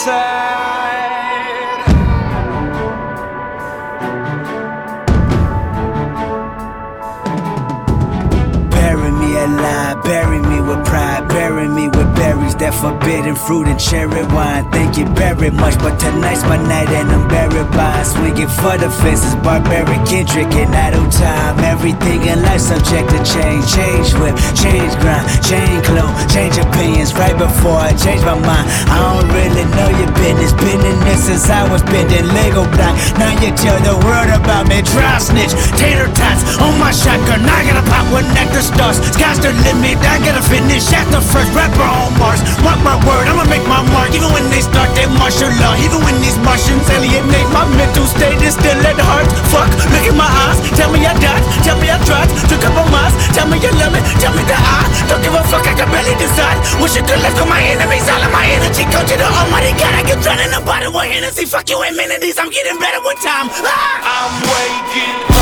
side. Bury me alive, bury me with pride, bury me with berries, that forbidden fruit and cherry wine. Thank you very much, but tonight's my night and I'm buried by swinging for the fences, barbaric Kendrick and idle time. Everything in life subject to change, change whip, change grind, change clothes, change opinions right before I change my mind. I don't really know your business, been in this since I was bending Lego block. Now you tell the world about me, dry snitch, tater tots on my shotgun. I gotta pop one nectar stars, sky's the limit, I gotta finish at the first rapper on Mars. Mark my word, I'ma make my mark. Even when they start their martial law, even when these Martians alienate my mental state, it's still at the heart. Fuck, look in my eyes, tell me I died, tell me I tried, took up on miles, tell me you love me, tell me that I don't give a fuck, I can barely decide. Wish you could live for my enemies, all of my energy go to the almighty God. I get drowned in the bottle with Hennessy, fuck you amenities, I'm getting better with time. I'm waking